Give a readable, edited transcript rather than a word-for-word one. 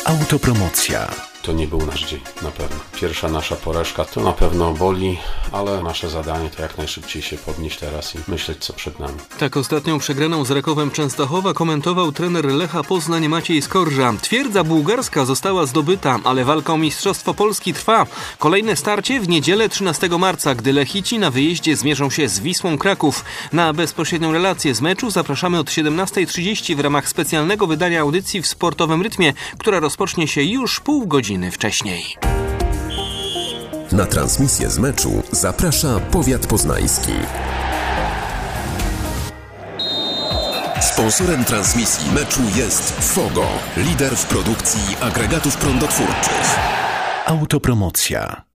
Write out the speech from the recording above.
Autopromocja. To nie był nasz dzień, na pewno. Pierwsza nasza porażka to na pewno boli, ale nasze zadanie to jak najszybciej się podnieść teraz i myśleć, co przed nami. Tak ostatnią przegraną z Rakowem Częstochowa komentował trener Lecha Poznań Maciej Skorża. Twierdza bułgarska została zdobyta, ale walka o Mistrzostwo Polski trwa. Kolejne starcie w niedzielę 13 marca, gdy Lechici na wyjeździe zmierzą się z Wisłą Kraków. Na bezpośrednią relację z meczu zapraszamy od 17:30 w ramach specjalnego wydania audycji w sportowym rytmie, która rozpocznie się już pół godziny wcześniej. Na transmisję z meczu zaprasza Powiat Poznański. Sponsorem transmisji meczu jest FOGO, lider w produkcji agregatów prądotwórczych. Autopromocja.